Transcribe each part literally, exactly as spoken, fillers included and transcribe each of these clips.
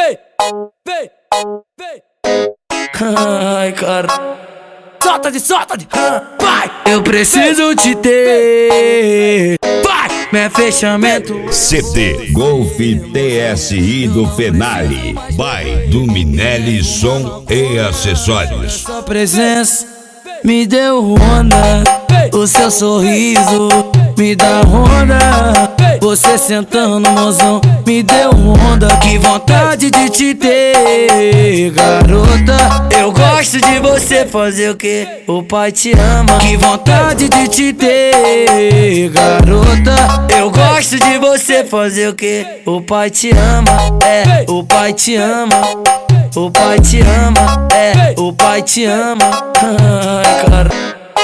vem, vem, vem. Ai, cara. Solta de, solta de, vai. Eu preciso te ter, vai. Meu fechamento. C D Golf T S I do Fenale, by do Minelli Som e Acessórios. Sua presença me deu onda, o seu sorriso me dá onda. Você sentando, mozão, me deu onda. Que vontade de te ter, garota. Eu gosto de você fazer o que o pai te ama. Que vontade de te ter, garota. Eu gosto de você fazer o que o pai te ama. É, o pai te ama. O pai te ama. É, o pai te ama. Ai, cara.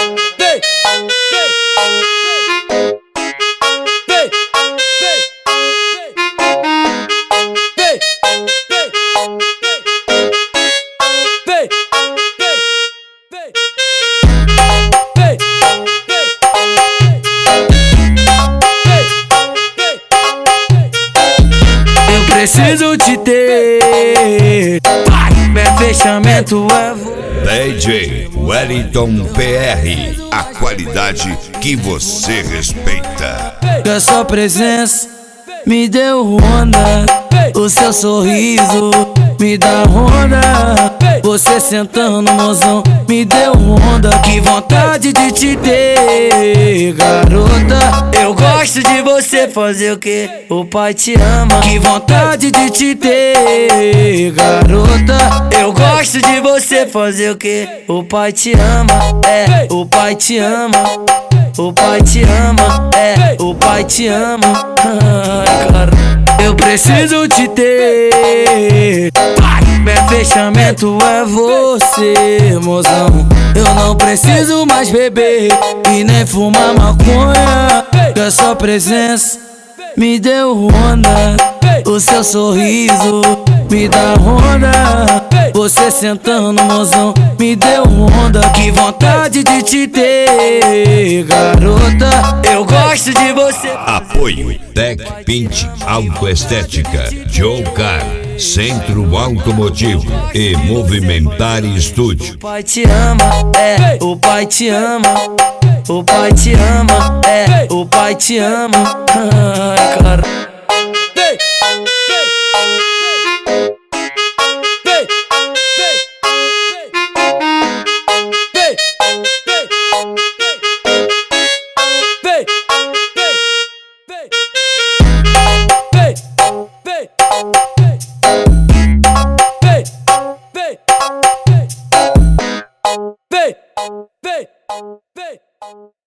Preciso te ter, vai. Meu fechamento é você. D J Wellington P R, a qualidade que você respeita. Que a sua presença me deu onda, o seu sorriso me dá onda. Você sentando, mozão, me deu onda. Que vontade de te ter, garota. Eu gosto de você fazer o que o pai te ama. Que vontade de te ter, garota. Eu gosto de você fazer o que o pai te ama. É, o pai te ama. O pai te ama. É, o pai te ama. Ai, cara. Eu preciso te ter, vai. Meu fechamento é você, mozão. Eu não preciso mais beber e nem fumar maconha. Que a sua presença me deu onda, o seu sorriso me dá onda. Você sentando, mozão, me deu onda. Que vontade de te ter, garota. Eu gosto de você. Apoio Tech Pint Autoestética, Joe Car, Centro Automotivo e Movimentar Estúdio. O pai te ama, é, o pai te ama. O pai te ama, é, o pai te ama. Ai, cara. Vem, vem, vem, vem, vem.